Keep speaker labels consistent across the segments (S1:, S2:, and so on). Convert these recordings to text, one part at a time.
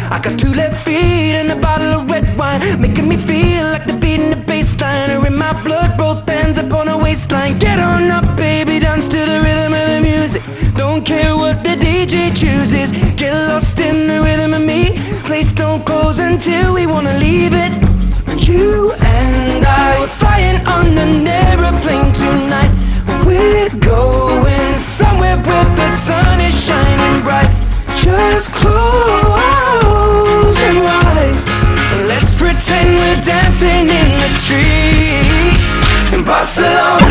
S1: I got 2 left feet and a bottle of red wine, making me feel like the beat in the bass line are in my blood, both hands up on the waistline. Get on up, baby, dance to the rhythm of the music. Don't care what the DJ chooses. Get lost in the rhythm of me. Place don't close until we wanna leave it. You and I were flying on an aeroplane tonight. We're going somewhere where the sun is shining bright. Just close your eyes. Let's pretend we're dancing in the street in Barcelona.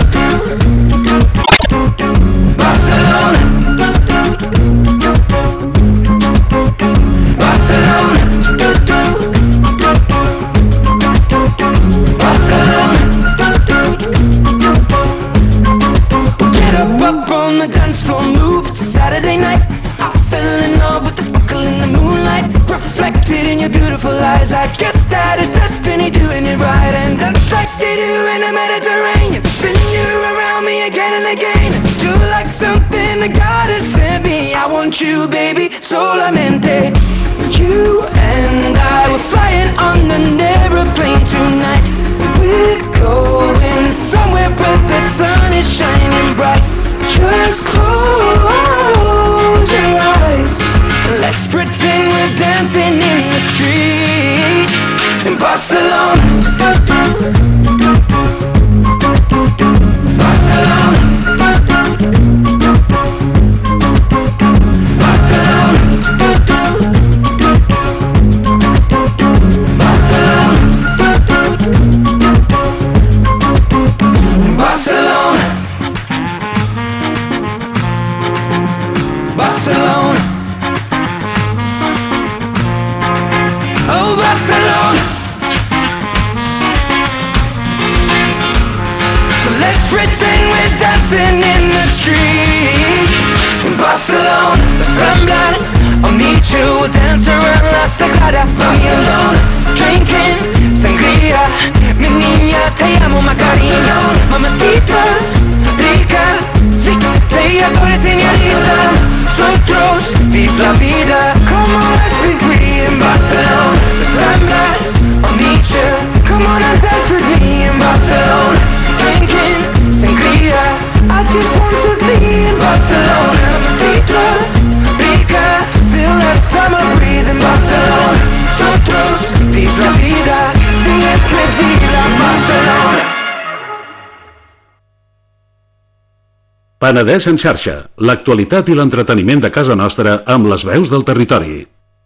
S1: Barcelona. Barcelona. Barcelona. Get up on the dance floor, move. It's a Saturday night. I fell in love with the sparkle in the moonlight, reflected in your beautiful eyes. I guess that is destiny doing it right. And dance like they do in the Mediterranean, spin you around me again and again. You're like something that God has sent me. I want you, baby, solamente. You and I were flying on an aeroplane tonight. We're going somewhere where the sun is shining bright. Just close your eyes. Let's pretend we're dancing in the street in Barcelona. Barcelona. Barcelona. Barcelona. Barcelona. Oh, Barcelona. So let's pretend we're dancing in the street in Barcelona. Las Ramblas, I'll meet you, we'll dance around La Sagrada Barcelona. Drinking sangria, mi niña, te amo, Macarena. Mamacita, rica, sí, te adoro, señorita. Nosotros, vive la vida, come on, let's be free in Barcelona. Las Ramblas, I'll meet you, come on and dance with me in Barcelona. Drinking sangria, I just want to be in Barcelona. Mamacita, rica, feel that summer breeze in Barcelona. Nosotros, vive la vida, siempre viva Barcelona.
S2: Penedès en xarxa, l'actualitat i l'entreteniment de casa nostra amb les veus del territori.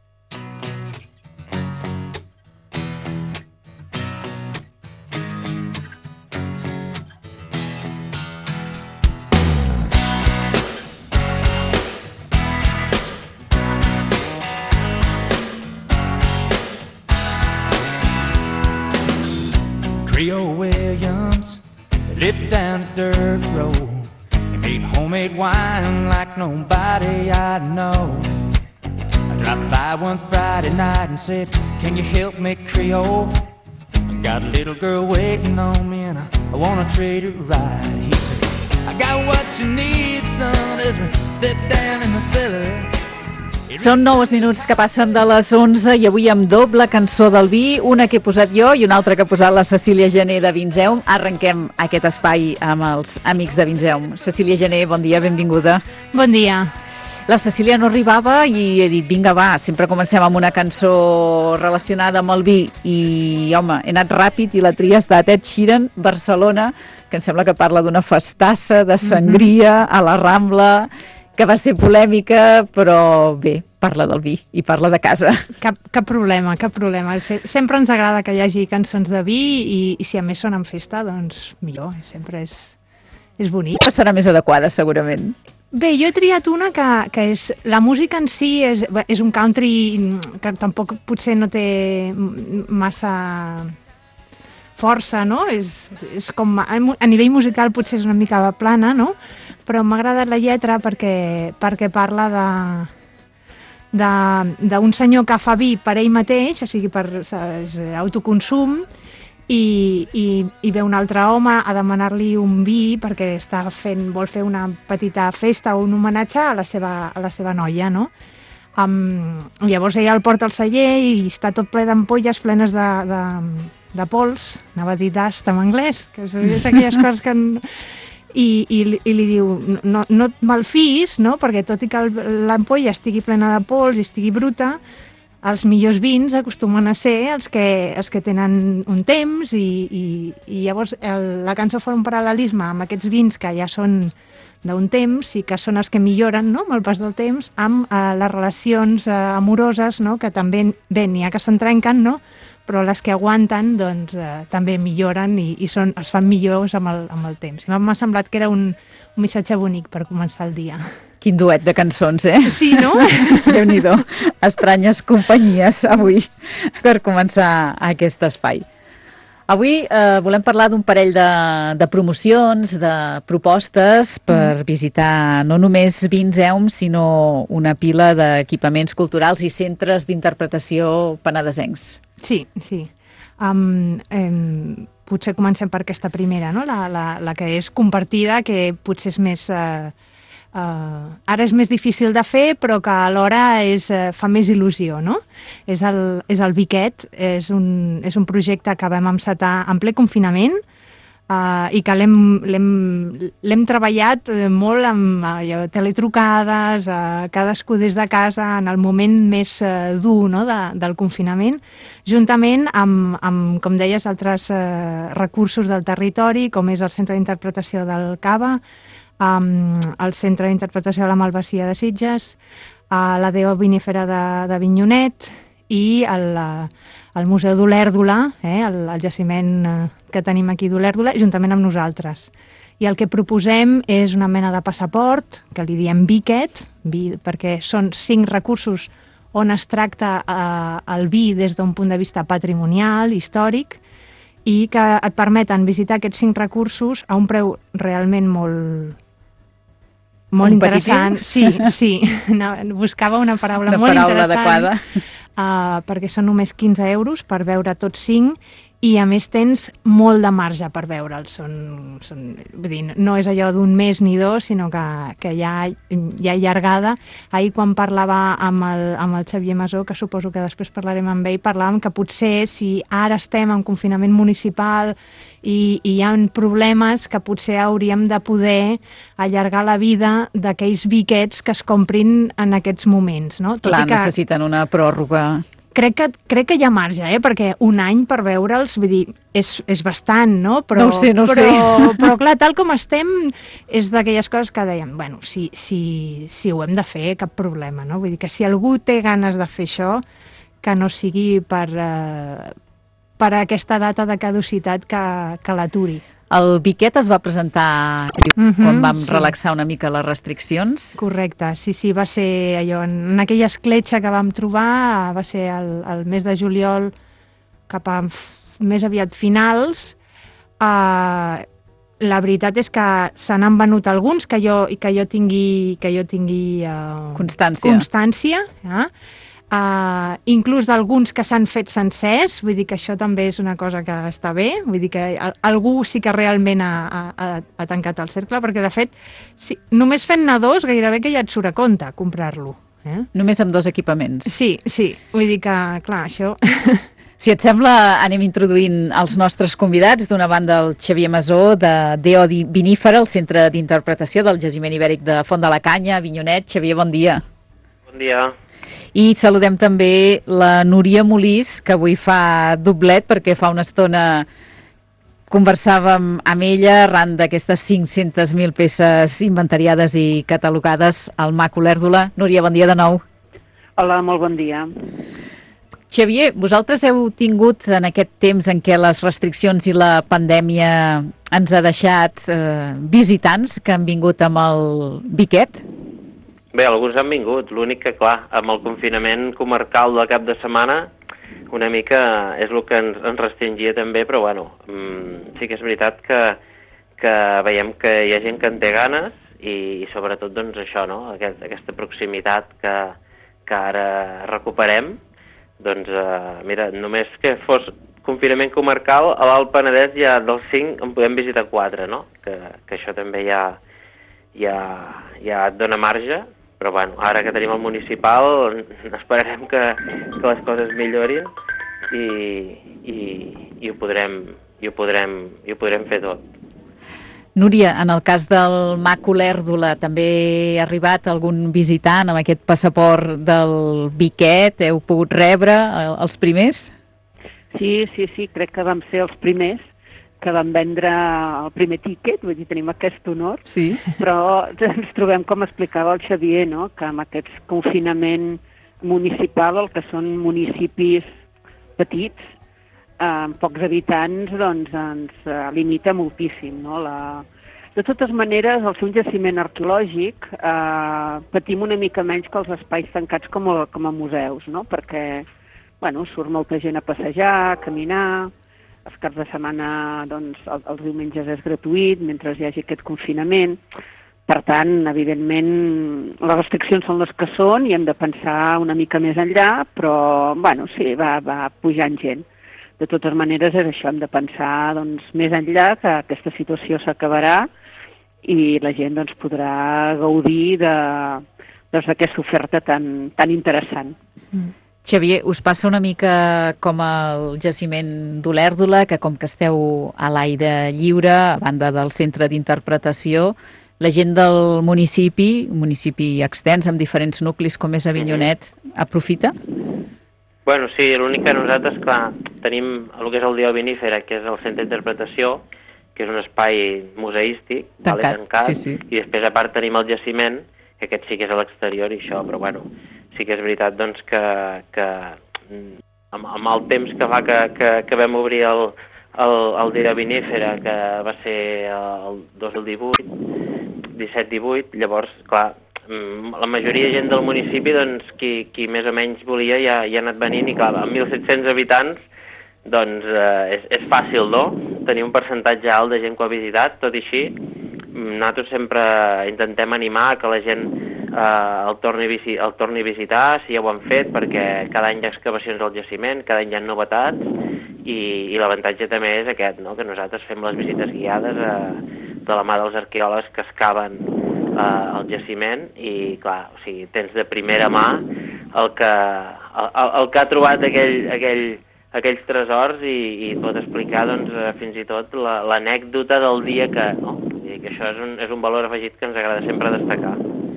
S3: Creole Williams lived down the dirt road. Made homemade wine like nobody I know. I dropped by one Friday night and said, can you help me, Creole? I got a little girl waiting on me and I wanna treat her right. He said, I got what you need, son, as we step down in the cellar.
S4: Són 9 minuts que passen de les 11 i avui amb doble cançó del vi, una que he posat jo i una altra que ha posat la Cecília Gené de Vinzeum. Arrenquem aquest espai amb els amics de Vinzeum. Cecília Gené, bon dia, benvinguda.
S5: Bon dia.
S4: La Cecília no arribava i he dit, vinga, va, sempre comencem amb una cançó relacionada amb el vi i, home, he anat ràpid i la tria ha estat Ed Sheeran, Barcelona, que em sembla que parla d'una festassa de sangria a la Rambla, que va ser polèmica, però bé, parla del vi i parla de casa.
S5: Cap problema, cap problema. Sempre ens agrada que hi hagi cançons de vi i si a més són en festa, doncs millor, sempre és bonic.
S4: O serà més adequada, segurament.
S5: Bé, jo he triat una que és... La música en si és un country que tampoc potser no té massa força, no? És com... A nivell musical potser és una mica plana, no? Però m'ha agradat la lletra perquè parla d'un senyor que fa vi per ell mateix, o sigui, per autoconsum, i ve un altre home a demanar-li un vi perquè vol fer una petita festa o un homenatge a la seva noia, no? Llavors ella el porta al celler i està tot ple d'ampolles plenes de pols, anava a dir dust en anglès, que és aquelles coses que... I li diu, no et malfiïs, no? Perquè tot i que l'ampolla estigui plena de pols i estigui bruta, els millors vins acostumen a ser els que tenen un temps i llavors la cançó fa un paral·lelisme amb aquests vins que ja són d'un temps i que són els que milloren, no?, amb el pas del temps, amb les relacions amoroses, no?, que també n'hi ha que se'n trenquen, no?, però les que aguanten doncs, també milloren i es fan millors amb el temps. I m'ha semblat que era un missatge bonic per començar el dia.
S4: Quin duet de cançons, eh?
S5: Sí, no?
S4: Déu-n'hi-do. Estranyes companyies avui per començar aquest espai. Avui volem parlar d'un parell de promocions, de propostes per visitar no només Vins EUM, sinó una pila d'equipaments culturals i centres d'interpretació penedesencs.
S5: Sí. Potser comencem per aquesta primera, no? La que és compartida, que potser és més... ara és més difícil de fer, però que alhora fa més il·lusió, no? És el Viquet, és un projecte que vam encetar en ple confinament i que l'hem treballat molt amb teletrucades, cadascú des de casa, en el moment més dur, no?, del confinament, juntament amb, com deies, altres recursos del territori, com és el Centre d'Interpretació del Cava, el Centre d'Interpretació de la Malvasia de Sitges, la D.O. Vinífera de Vinyonet i el Museu d'Olèrdola, el jaciment que tenim aquí d'Olèrdola, juntament amb nosaltres. I el que proposem és una mena de passaport, que li diem Viquet, perquè són 5 recursos on es tracta el vi des d'un punt de vista patrimonial, històric, i que et permeten visitar aquests 5 recursos a un preu realment molt interessant. Sí. Buscava una paraula molt interessant. Adequada. Perquè són només 15 euros per veure tots 5 i a més tens molt de marge per veure'ls. Vull dir, no és allò d'un mes ni 2, sinó que hi ha llargada. Ahir quan parlava amb el Xavier Masó, que suposo que després parlarem amb ell, parlàvem que potser si ara estem en confinament municipal i hi ha problemes, que potser hauríem de poder allargar la vida d'aquells biquets que es comprin en aquests moments, no?
S4: Clar, necessiten una pròrroga.
S5: Crec que hi ha marge, perquè un any per veure'ls, vull dir, és bastant, no? Però,
S4: no ho sé.
S5: Però clar, tal com estem, és d'aquelles coses que dèiem, bueno, si ho hem de fer, cap problema, no? Vull dir que si algú té ganes de fer això, que no sigui per aquesta data de caducitat que l'aturi.
S4: El Viquet es va presentar quan vam relaxar una mica les restriccions.
S5: Correcte, sí, va ser allò, en aquella escletxa que vam trobar, va ser el mes de juliol cap a més aviat finals. La veritat és que se n'han venut alguns que jo tingui constància. Inclús d'alguns que s'han fet sencers, vull dir que això també és una cosa que està bé, vull dir que algú sí que realment ha tancat el cercle, perquè de fet, només fent-ne 2 gairebé que ja et surt a compte comprar-lo.
S4: Només amb 2 equipaments.
S5: Sí, vull dir que, clar, això...
S4: Si et sembla, anem introduint els nostres convidats. D'una banda, el Xavier Masó, de D.O. Vinífera, el Centre d'Interpretació del Jaciment Ibèric de Font de la Canya, Vinyonet. Xavier, bon dia.
S6: Bon dia.
S4: I saludem també la Núria Molís, que avui fa doblet, perquè fa una estona conversàvem amb ella arran d'aquestes 500.000 peces inventariades i catalogades al MAC Olèrdola. Núria, bon dia de nou.
S7: Hola, molt bon dia.
S4: Xavier, vosaltres heu tingut en aquest temps en què les restriccions i la pandèmia ens ha deixat visitants que han vingut amb el Viquet?
S6: Bé, alguns han vingut, l'únic que, clar, amb el confinament comarcal del cap de setmana, una mica és el que ens restringia també, però bueno, sí que és veritat que veiem que hi ha gent que en té ganes i sobretot doncs això, no? Aquesta proximitat que ara recuperem, doncs mira, només que fos confinament comarcal, a l'Alt Penedès ja dels 5 en podem visitar 4, no? Que això també ja et dona marge Però bueno, ara que tenim el municipal esperarem que les coses millorin i ho podrem fer tot.
S4: Núria, en el cas del MAC Olèrdola també ha arribat algun visitant amb aquest passaport del Biquet? Heu pogut rebre els primers?
S7: Sí, crec que vam ser els primers que van vendre el primer tíquet, vull dir, tenim aquest honor,
S4: sí.
S7: Però ens trobem, com explicava el Xavier, no? Que amb aquest confinament municipal, el que són municipis petits, amb pocs habitants, doncs ens limita moltíssim, no? De totes maneres, al ser un jaciment arqueològic, patim una mica menys que els espais tancats com a museus, no? Perquè, bueno, surt molta gent a passejar, a caminar, els caps de setmana, doncs, els diumenges és gratuït, mentre hi hagi aquest confinament. Per tant, evidentment, les restriccions són les que són i hem de pensar una mica més enllà, però, bueno, sí, va pujant gent. De totes maneres, és això, hem de pensar doncs, més enllà, que aquesta situació s'acabarà i la gent doncs, podrà gaudir d'aquesta oferta tan interessant.
S4: Xavier, us passa una mica com el jaciment d'Olèrdola, que com que esteu a l'aire lliure, a banda del centre d'interpretació, la gent del municipi, un municipi extens amb diferents nuclis com és Avinyonet, aprofita?
S6: Bueno, sí, l'únic que nosaltres, clar, tenim el que és el Dia Vinífera, que és el centre d'interpretació, que és un espai museístic, tancat,
S4: sí.
S6: I després a part tenim el jaciment, que aquest sí que és a l'exterior i això, però bueno, sí que és veritat doncs, que amb el temps que fa que vam obrir el Dia Vinífera, que va ser el 2018, 17-18, llavors, clar, la majoria de gent del municipi, doncs, qui més o menys volia ja ha anat venint i clar, amb 1.700 habitants, doncs és fàcil, no?, tenir un percentatge alt de gent que ho ha visitat, tot i així, nosaltres sempre intentem animar que la gent el torni a visitar, si ja ho han fet, perquè cada any hi ha excavacions al jaciment, cada any hi ha novetats, i l'avantatge també és aquest, no?, que nosaltres fem les visites guiades de la mà dels arqueòlegs que excaven el jaciment, i clar, o sigui, tens de primera mà el que ha trobat aquells tresors i pot explicar doncs, fins i tot l'anècdota del dia que... No? I que això és un valor afegit que ens agrada sempre destacar.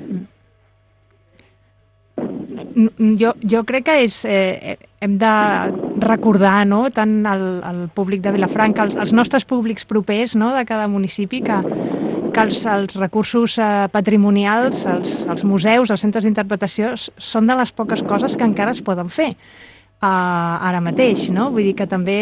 S5: Jo crec que hem de recordar, no?, tant el públic de Vilafranca, els nostres públics propers, no?, de cada municipi, que els recursos patrimonials, els museus, els centres d'interpretació, són de les poques coses que encara es poden fer ara mateix, no? Vull dir que també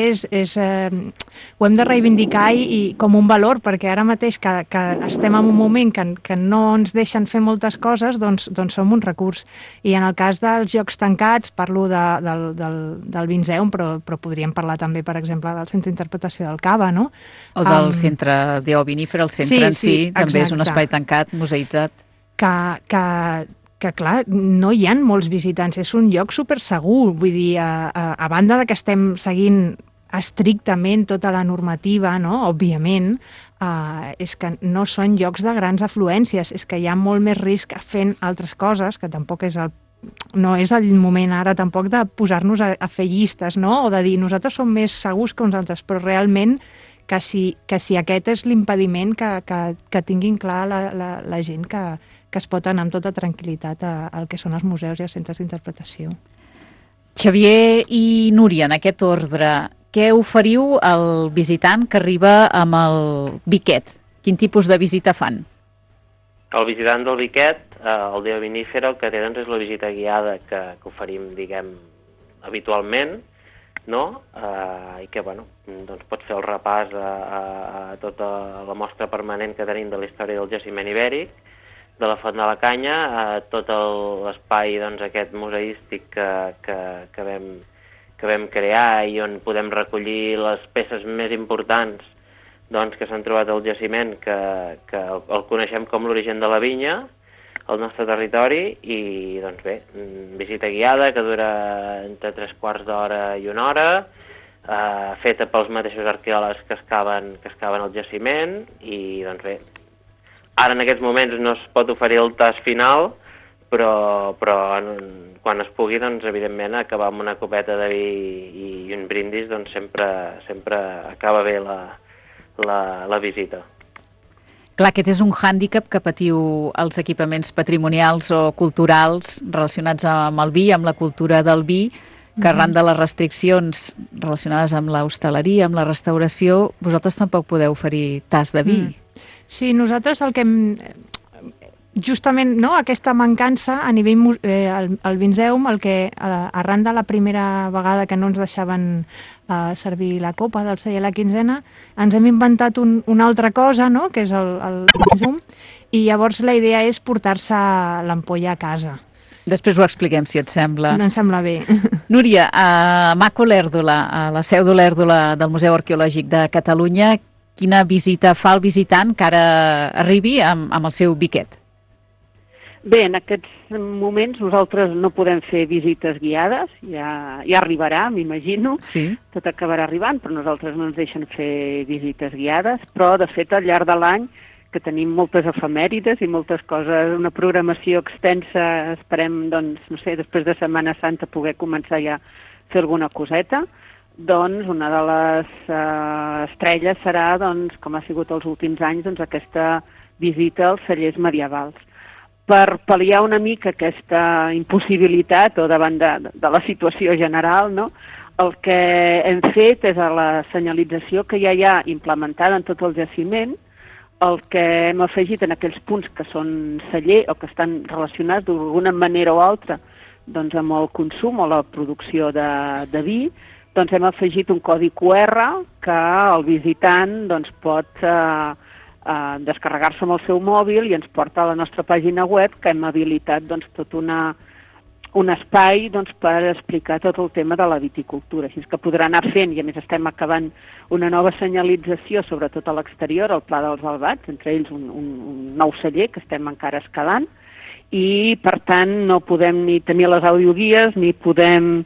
S5: ho hem de reivindicar i com un valor, perquè ara mateix que estem en un moment que no ens deixen fer moltes coses, doncs som un recurs. I en el cas dels jocs tancats, parlo del Vinceum, però podríem parlar també, per exemple, del centre d'interpretació del Cava, no?
S4: O del centre Deo Vinífera, el centre en si, també és un espai tancat, museïtzat. Que clar, no hi ha molts visitants, és un lloc super segur, vull dir, a banda de que estem seguint estrictament tota la normativa, no?, òbviament, és que no són llocs de grans afluències, és que hi ha molt més risc fent altres coses, que tampoc no és el moment ara tampoc de posar-nos a fer llistes, no?, o de dir nosaltres som més segurs que uns altres, però realment que si aquest és l'impediment, que tinguin clar la gent que es pot anar amb tota tranquil·litat al que són els museus i els centres d'interpretació. Xavier i Núria, en aquest ordre, què oferiu al visitant que arriba amb el Biquet? Quin tipus de visita fan?
S6: El visitant del Biquet, el Dia Vinífera, el que té doncs, és la visita guiada que oferim, diguem, habitualment, no? I que, bueno, doncs pot fer el repàs a tota la mostra permanent que tenim de la història del jaciment ibèric, de la Font de la Canya, tot l'espai doncs, aquest museístic que vam crear i on podem recollir les peces més importants doncs, que s'han trobat al jaciment, que el coneixem com l'origen de la vinya, al nostre territori, i doncs bé, visita guiada que dura entre 3/4 d'hora i 1 hora, feta pels mateixos arqueòlegs que excaven el jaciment, i doncs bé, ara en aquests moments no es pot oferir el tast final, però quan es pugui, doncs, evidentment, acabar amb una copeta de vi i un brindis, doncs sempre acaba bé la visita.
S4: Clar, aquest és un hàndicap que patiu els equipaments patrimonials o culturals relacionats amb el vi, amb la cultura del vi, que arran de les restriccions relacionades amb l'hostaleria, amb la restauració, vosaltres tampoc podeu oferir tas de vi.
S5: Sí, nosaltres el que justament, no, aquesta mancança a nivell el Vinzeum, el que arran de la primera vegada que no ens deixaven servir la copa del celler a la quinzena, ens hem inventat una altra cosa, no?, que és el Vinzeum, i llavors la idea és portar-se l'ampolla a casa.
S4: Després ho expliquem, si et sembla.
S5: No em sembla bé.
S4: Núria, a Maco Olèrdola, a la seu d'Olèrdola del Museu Arqueològic de Catalunya, quina visita fa el visitant que ara arribi amb el seu biquet?
S7: Bé, en aquests moments nosaltres no podem fer visites guiades, ja arribarà, m'imagino.
S4: Sí.
S7: Tot acabarà arribant, però nosaltres no ens deixen fer visites guiades, però de fet al llarg de l'any que tenim moltes efemèrides i moltes coses, una programació extensa, esperem, doncs, no sé, després de Setmana Santa poder començar ja a fer alguna coseta, doncs una de les estrelles serà, doncs, com ha sigut els últims anys, doncs aquesta visita als cellers medievals. Per pal·liar una mica aquesta impossibilitat o davant de la situació general, no?, el que hem fet és a la senyalització que ja hi ha implementada en tot el jaciment, el que hem afegit en aquells punts que són celler o que estan relacionats d'alguna manera o altra doncs, amb el consum o la producció de vi, doncs hem afegit un codi QR que el visitant doncs, pot descarregar-se amb el seu mòbil i ens porta a la nostra pàgina web, que hem habilitat doncs, tot un espai doncs, per explicar tot el tema de la viticultura. Així que podrà anar fent, i a més estem acabant una nova senyalització, sobretot a l'exterior, al Pla dels Albats, entre ells un nou celler que estem encara escalant, i per tant no podem ni tenir les audioguies ni podem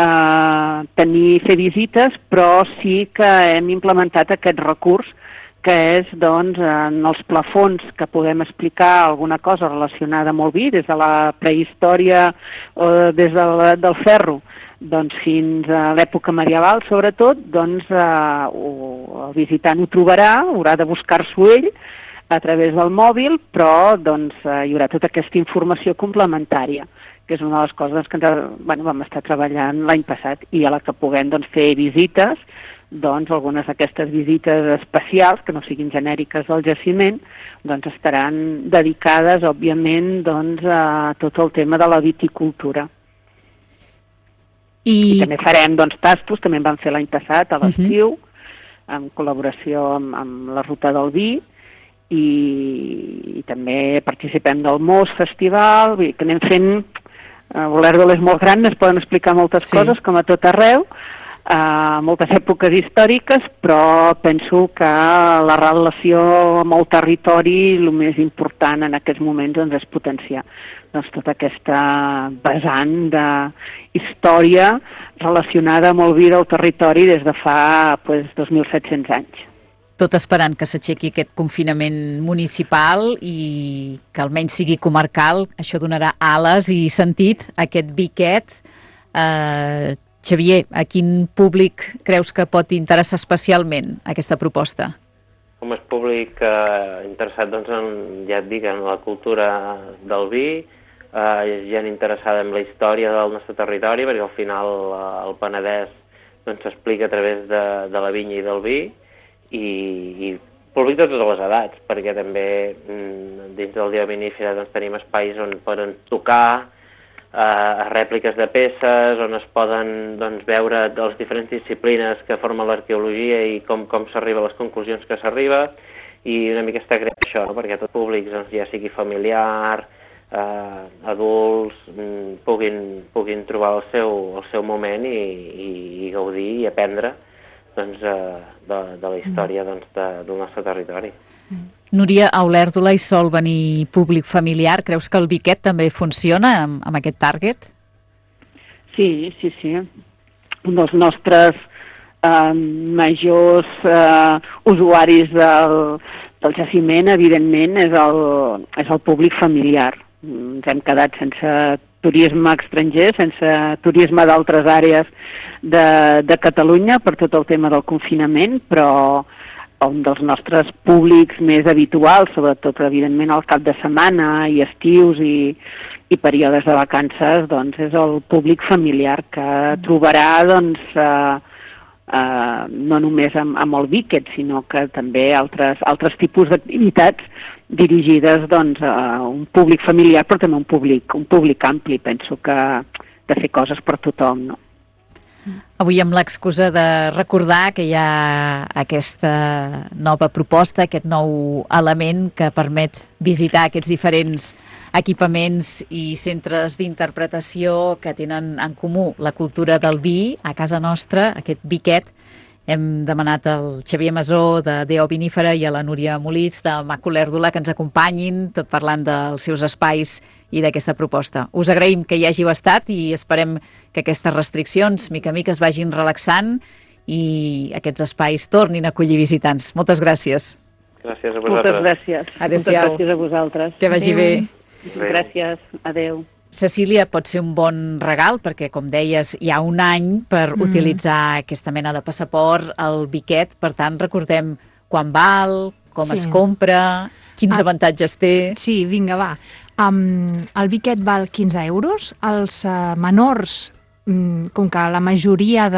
S7: fer visites, però sí que hem implementat aquest recurs que és, doncs, en els plafons que podem explicar alguna cosa relacionada amb el vi, des de la prehistòria o des del ferro, doncs fins a l'època medieval, sobretot, doncs el visitant ho trobarà, haurà de buscar-s'ho ell a través del mòbil, però doncs, hi haurà tota aquesta informació complementària, que és una de les coses que vam estar treballant l'any passat, i a la que puguem doncs, fer visites, doncs algunes d'aquestes visites especials, que no siguin genèriques del jaciment, doncs estaran dedicades, òbviament, doncs, a tot el tema de la viticultura. I també farem doncs, tastos, també en vam fer l'any passat, a l'estiu, en col·laboració amb la Ruta del Vi, i també participem del MOS Festival, vull dir que anem fent... Olèrdola és molt gran, es poden explicar moltes coses, com a tot arreu, moltes èpoques històriques, però penso que la relació amb el territori, el més important en aquests moments doncs, és potenciar doncs, tota aquesta vessant d'història relacionada amb el vi del territori des de fa 2.700 anys.
S4: Tot esperant que s'aixequi aquest confinament municipal i que almenys sigui comarcal, això donarà ales i sentit a aquest biquet. Xavier, a quin públic creus que pot interessar especialment aquesta proposta?
S6: Com és públic interessat, doncs, ja et dic, en la cultura del vi, gent interessada en la història del nostre territori, perquè al final el Penedès s'explica a través de la vinya i del vi, i públic de totes les edats, perquè també dins del Dia Vinífera doncs, tenim espais on poden tocar rèpliques de peces, on es poden doncs, veure les diferents disciplines que formen l'arqueologia i com s'arriba a les conclusions que s'arriba, i una mica està creat això, no? Perquè tot públic, doncs, ja sigui familiar, adults, puguin trobar el seu moment i gaudir i aprendre doncs, de la història doncs, del nostre territori.
S4: Núria, a Olèrdola hi sol venir públic familiar. Creus que el biquet també funciona amb aquest target?
S7: Sí. Un dels nostres majors usuaris del jaciment, evidentment, és el públic familiar. ens hem quedat sense turisme estranger, sense turisme d'altres àrees de Catalunya per tot el tema del confinament, però un dels nostres públics més habituals, sobretot evidentment al cap de setmana i estius i períodes de vacances, doncs és el públic familiar que trobarà doncs, no només amb el Wicked, sinó que també altres tipus d'activitats dirigides doncs, a un públic familiar, però també un públic ampli. Penso que de fer coses per tothom, no?
S4: Avui amb l'excusa de recordar que hi ha aquesta nova proposta, aquest nou element que permet visitar aquests diferents equipaments i centres d'interpretació que tenen en comú la cultura del vi a casa nostra, aquest Wicked. Hem demanat al Xavier Masó de Deo Vinífera i a la Núria Molís de Maco Lèrdula que ens acompanyin, tot parlant dels seus espais i d'aquesta proposta. Us agraïm que hi hàgiu estat i esperem que aquestes restriccions, mica a mica, es vagin relaxant i aquests espais tornin a acollir visitants. Moltes gràcies.
S6: Gràcies a vosaltres.
S7: Moltes gràcies.
S4: Adéu-siau.
S7: Moltes gràcies a vosaltres.
S4: Que vagi bé.
S7: Gràcies. Adéu.
S4: Cecília, pot ser un bon regal perquè, com deies, hi ha un any per utilitzar aquesta mena de passaport, el Wicked. Per tant, recordem quan val, com es compra, quins avantatges té.
S5: Sí, vinga, va. El Wicked val 15 euros. Els menors, com que la majoria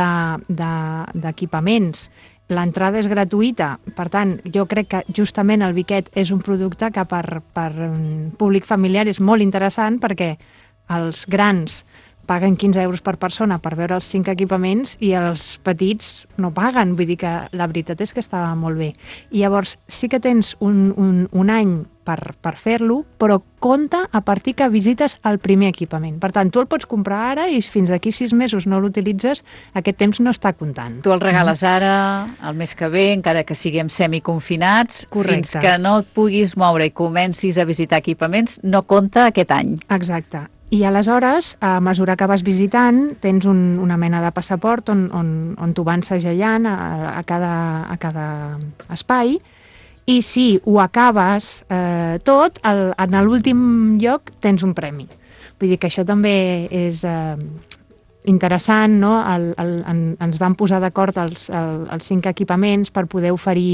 S5: d'equipaments l'entrada és gratuïta, per tant, jo crec que justament el Wicked és un producte que per públic familiar és molt interessant perquè els grans paguen 15 euros per persona per veure els 5 equipaments i els petits no paguen, vull dir que la veritat és que està molt bé. I llavors sí que tens un any per fer-lo, però compta a partir que visites el primer equipament. Per tant, tu el pots comprar ara i fins d'aquí 6 mesos no l'utilitzes, aquest temps no està comptant.
S4: Tu el regales ara, el mes que ve, encara que siguem semiconfinats, fins que no et puguis moure i comencis a visitar equipaments, no compta aquest any.
S5: Exacte. I aleshores, a mesura que vas visitant, tens una mena de passaport on t'ho van segellant a cada espai, i si ho acabes tot, en l'últim lloc tens un premi. Vull dir que això també és interessant, no? Ens van posar d'acord els 5 equipaments per poder oferir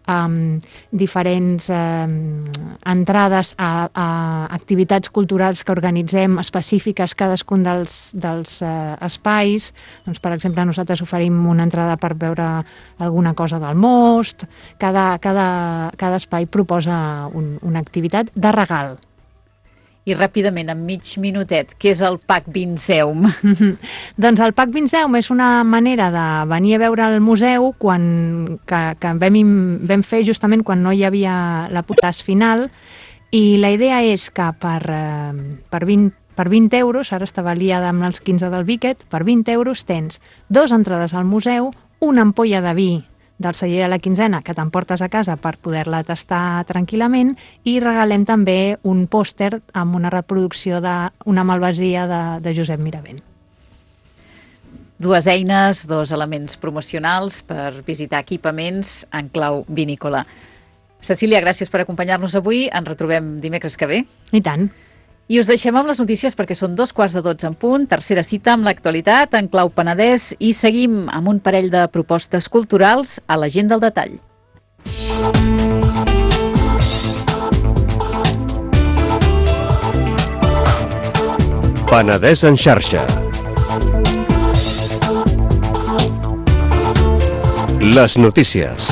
S5: diferents entrades a activitats culturals que organitzem específiques cadascun dels espais. Doncs, per exemple, nosaltres oferim una entrada per veure alguna cosa del most. Cada espai proposa una activitat de regal.
S4: I ràpidament, en mig minutet, què és el Pack Vinceum?
S5: Doncs el Pack Vinceum és una manera de venir a veure el museu que vam fer justament quan no hi havia la podcast final, i la idea és que per 20 euros, ara estava liada amb els 15 del Wicked, per 20 euros tens 2 entrades al museu, una ampolla de vi del celler de la quinzena que t'emportes a casa per poder-la tastar tranquil·lament, i regalem també un pòster amb una reproducció d'una malvasia de Josep Miravent.
S4: 2 eines, 2 elements promocionals per visitar equipaments en clau vinícola. Cecília, gràcies per acompanyar-nos avui. Ens retrobem dimecres que ve.
S5: I tant.
S4: I us deixem amb les notícies perquè són 12:45 en punt, tercera cita amb l'actualitat en clau Penedès, i seguim amb un parell de propostes culturals a la gent del detall.
S8: Penedès en xarxa. Les notícies.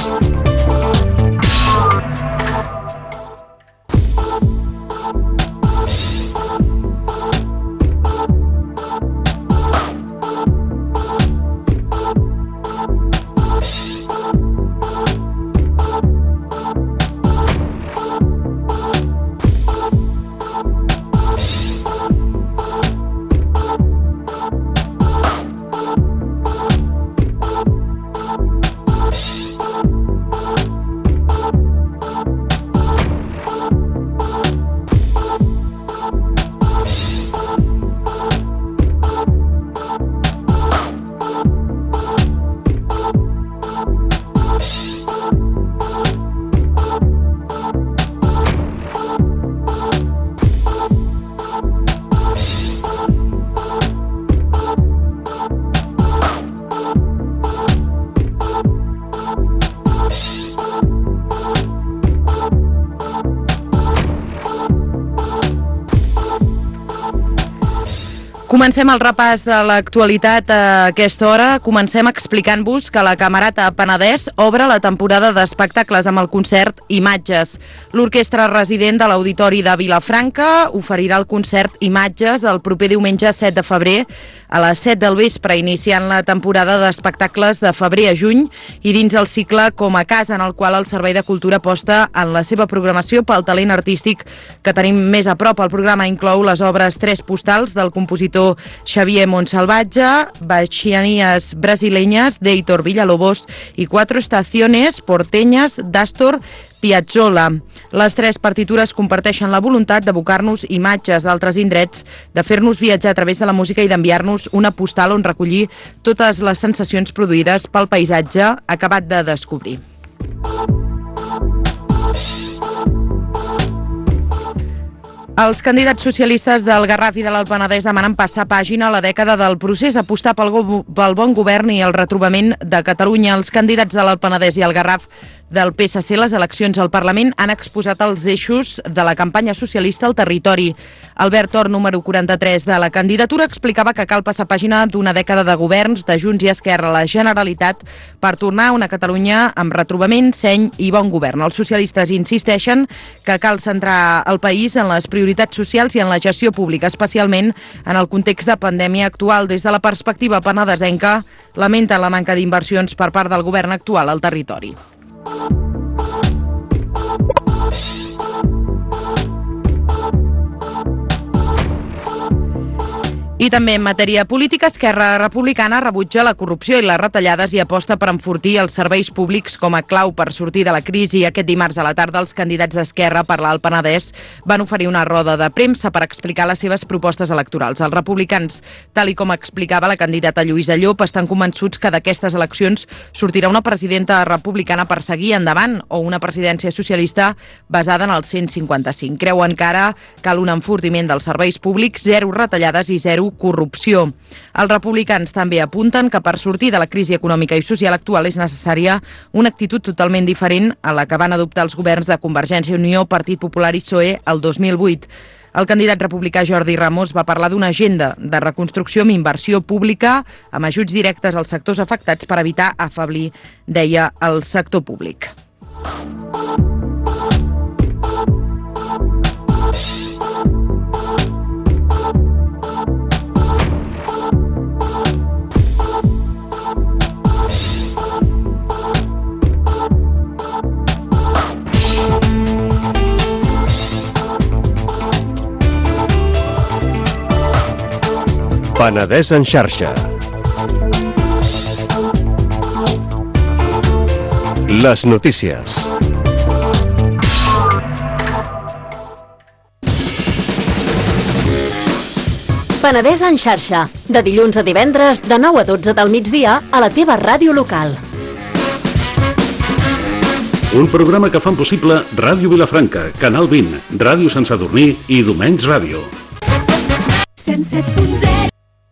S9: Comencem el repàs de l'actualitat a aquesta hora. Comencem explicant-vos que la Camerata Penedès obre la temporada d'espectacles amb el concert Imatges. L'orquestra resident de l'Auditori de Vilafranca oferirà el concert Imatges el proper diumenge 7 de febrer a les 7 del vespre, iniciant la temporada d'espectacles de febrer a juny i dins el cicle Com a casa, en el qual el Servei de Cultura aposta en la seva programació pel talent artístic que tenim més a prop. El programa inclou les obres Tres postals del compositor Xavier Montsalvatge, Baixanias brasileñas d'Heitor Villalobos i Cuatro estaciones porteñas d'Astor Piazzolla. Les tres partitures comparteixen la voluntat d'evocar-nos imatges d'altres indrets, de fer-nos viatjar a través de la música i d'enviar-nos una postal on recollir totes les sensacions produïdes pel paisatge acabat de descobrir. Els candidats socialistes del Garraf i de l'Alt Penedès demanen passar pàgina a la dècada del procés, apostar pel bon govern i el retrobament de Catalunya. Els candidats de l'Alt Penedès i el Garraf del PSC, les eleccions al Parlament, han exposat els eixos de la campanya socialista al territori. Albert Or, número 43 de la candidatura, explicava que cal passar pàgina d'una dècada de governs de Junts i Esquerra a la Generalitat per tornar a una Catalunya amb retrobament, seny i bon govern. Els socialistes insisteixen que cal centrar el país en les prioritats socials i en la gestió pública, especialment en el context de pandèmia actual. Des de la perspectiva penedesenca, lamenten la manca d'inversions per part del govern actual al territori. I també en matèria política, Esquerra Republicana rebutja la corrupció i les retallades i aposta per enfortir els serveis públics com a clau per sortir de la crisi. Aquest dimarts a la tarda els candidats d'Esquerra per l'Alt Penedès van oferir una roda de premsa per explicar les seves propostes electorals. Els republicans, tal i com explicava la candidata Lluïsa Llop, estan convençuts que d'aquestes eleccions sortirà una presidenta republicana per seguir endavant o una presidència socialista basada en el 155. Creuen que ara cal un enfortiment dels serveis públics, zero retallades i zero corrupció. Els republicans també apunten que per sortir de la crisi econòmica i social actual és necessària una actitud totalment diferent a la que van adoptar els governs de Convergència i Unió, Partit Popular i PSOE el 2008. El candidat republicà Jordi Ramos va parlar d'una agenda de reconstrucció amb inversió pública, amb ajuts directes als sectors afectats per evitar afeblir, deia, el sector públic.
S8: Penedès en xarxa. Les notícies.
S10: Penedès en xarxa, de dilluns a divendres de 9 a 12 del migdia a la teva ràdio local.
S2: Un programa que fan possible Ràdio Vilafranca, Canal 20, Ràdio Sant Sadurní i Domenys Ràdio.
S1: 107.0.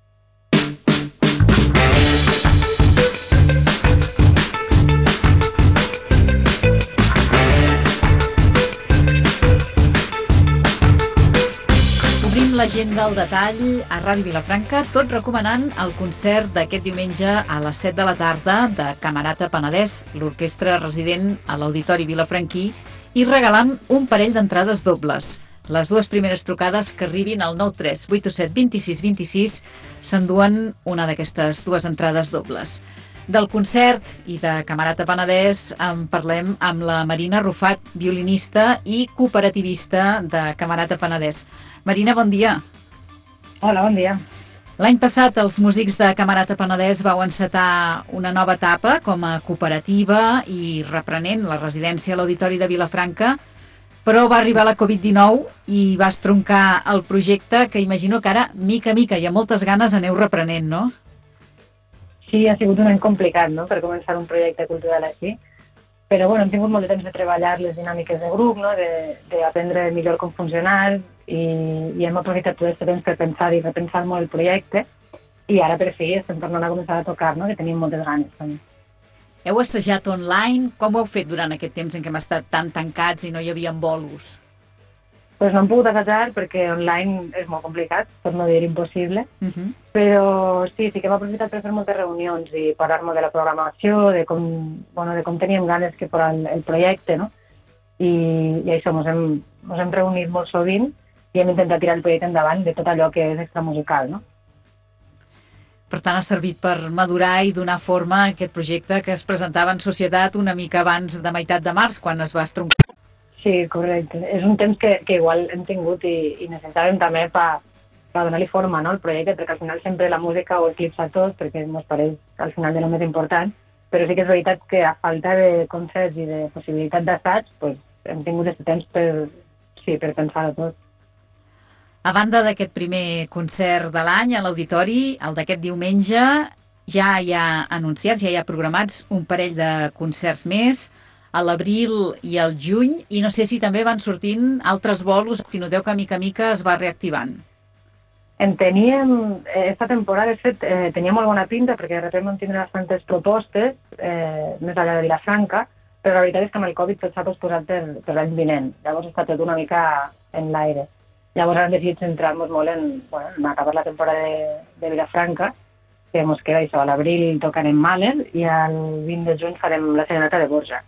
S4: Obrim l'agenda al detall a Ràdio Vilafranca, tot recomanant el concert d'aquest diumenge a les 7 de la tarda de Camerata Penedès, l'orquestra resident a l'Auditori Vilafranquí, i regalant un parell d'entrades dobles. Les dues primeres trucades que arribin al 93 827 26 26 s'enduen una d'aquestes dues entrades dobles. Del concert i de Camerata Penedès en parlem amb la Marina Rufat, violinista i cooperativista de Camerata Penedès. Marina, bon dia.
S11: Hola, bon dia.
S4: L'any passat els músics de Camerata Penedès vau encetar una nova etapa com a cooperativa i reprenent la residència a l'Auditori de Vilafranca, però va arribar la Covid-19 i vas troncar el projecte que imagino que ara, mica a mica i amb moltes ganes, aneu reprenent, no?
S11: Sí, ha sigut un any complicat, no?, per començar un projecte cultural així, però bueno, hem tingut molt de temps de treballar les dinàmiques de grup, no?, d'aprendre millor com funcionar i hem aprofitat tot aquest temps per pensar i repensar molt el projecte i ara per fi estem tornant a començar a tocar, no?, que tenim moltes ganes també.
S4: Heu assajat online? Com ho heu fet durant aquest temps en què hem estat tan tancats i no hi havia bolos?
S11: Pues no hem pogut assajar perquè online és molt complicat, per no dir impossible, però sí que hem aprofitat per fer moltes reunions i parlar molt de la programació, de com teníem ganes que fos el projecte, no? I això, ens hem reunit molt sovint i hem intentat tirar el projecte endavant de tot allò que és extramusical, no?
S4: Per tant, ha servit per madurar i donar forma a aquest projecte que es presentava en societat una mica abans de meitat de març, quan es va estroncar.
S11: Sí, correcte. És un temps que igual hem tingut i necessitàvem també per donar-li forma, no, al projecte, perquè al final sempre la música ho eclipsa tot, perquè ens pareix al final de lo més important, però sí que és veritat que a falta de concerts i de possibilitat d'assaig, pues, hem tingut aquest temps per pensar-ho tot.
S4: A banda d'aquest primer concert de l'any a l'Auditori, el d'aquest diumenge, ja hi ha anunciats, ja hi ha programats un parell de concerts més, a l'abril i al juny, i no sé si també van sortint altres bolos, si noteu que mica a mica es va reactivant.
S11: Esta temporada, de fet, tenia molt bona pinta, perquè de repente vam tindre bastantes propostes, més enllà de Vilafranca, però la veritat és que amb el Covid tot s'ha posposat per l'any vinent. Llavors està tot una mica en l'aire. Llavors hem decidit centrar-nos molt en acabar la temporada de Vilafranca, que ens queda això, a l'abril tocarem Mahler i el 20 de juny farem la Serenata de Dvořák.